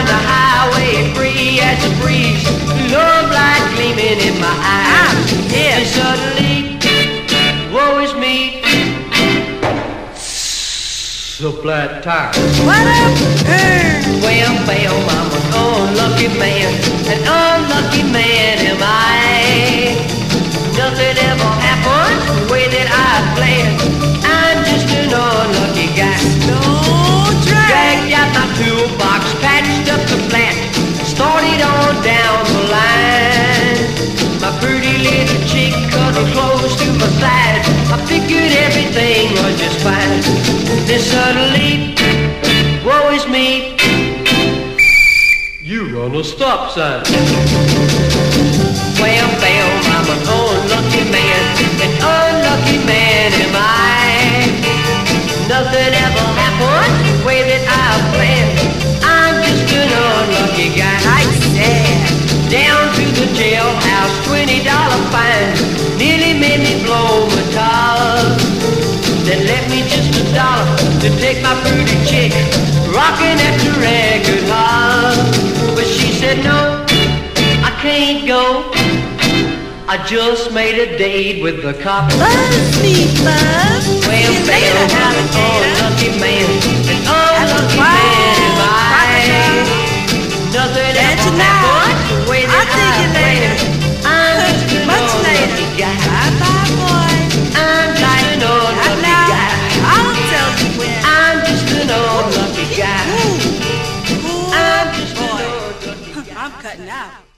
the highway free as a breeze, love light gleaming in my eyes. And suddenly, woe is me, so flat tire. What up? Well, I'm an unlucky man, an unlucky man am I. Nothing ever happens the way that I planned. I'm just an unlucky guy. Dragged out my toolbox, patched up the flat, started on down the line. My pretty little chick cuddled close to my side. I figured everything was just fine. Then suddenly, woe is me, you run a stop sign. Wham, bam, I'm an unlucky man, an unlucky man am I. Nothing ever happens the way that I planned. I'm just an unlucky guy. I said. Down to the jailhouse, $20 fine, nearly made me blow my top. Then left me just $1 to take my pretty chick, rocking at the record hall. But she said no, I can't go, I just made a date with the cop. Buzz me, Buzz. Well, bam, I'm an unlucky man, an unlucky man am I. Nothing ever happens the way that I planned. I'm just an unlucky guy. Bye-bye, boy. I'm just an unlucky guy. I'll tell you when. I'm just an unlucky guy. I'm just an Boy, unlucky guy. I'm cutting out.